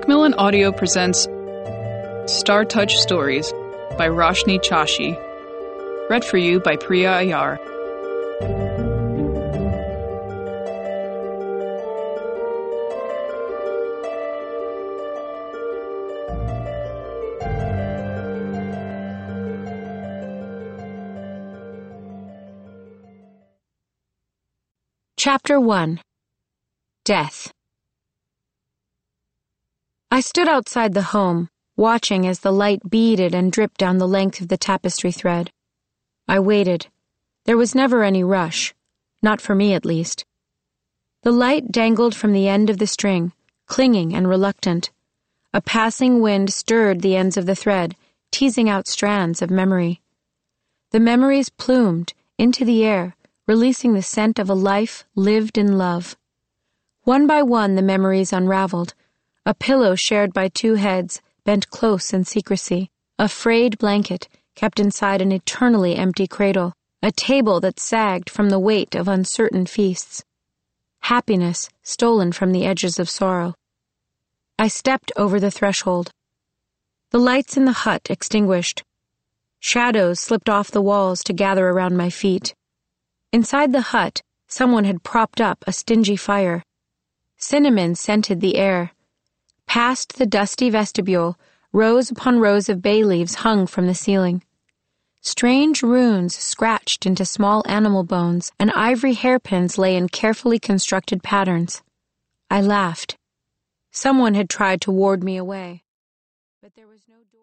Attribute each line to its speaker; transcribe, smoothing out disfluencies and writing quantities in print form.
Speaker 1: Macmillan Audio presents Star Touch Stories by Roshni Chashi. Read for you by Priya Ayar.
Speaker 2: Chapter 1. Death. I stood outside the home, watching as the light beaded and dripped down the length of the tapestry thread. I waited. There was never any rush, not for me at least. The light dangled from the end of the string, clinging and reluctant. A passing wind stirred the ends of the thread, teasing out strands of memory. The memories plumed into the air, releasing the scent of a life lived in love. One by one the memories unraveled. A pillow shared by two heads, bent close in secrecy. A frayed blanket kept inside an eternally empty cradle. A table that sagged from the weight of uncertain feasts. Happiness stolen from the edges of sorrow. I stepped over the threshold. The lights in the hut extinguished. Shadows slipped off the walls to gather around my feet. Inside the hut, someone had propped up a stingy fire. Cinnamon scented the air. Past the dusty vestibule, rows upon rows of bay leaves hung from the ceiling. Strange runes scratched into small animal bones, and ivory hairpins lay in carefully constructed patterns. I laughed. Someone had tried to ward me away, but there was no door.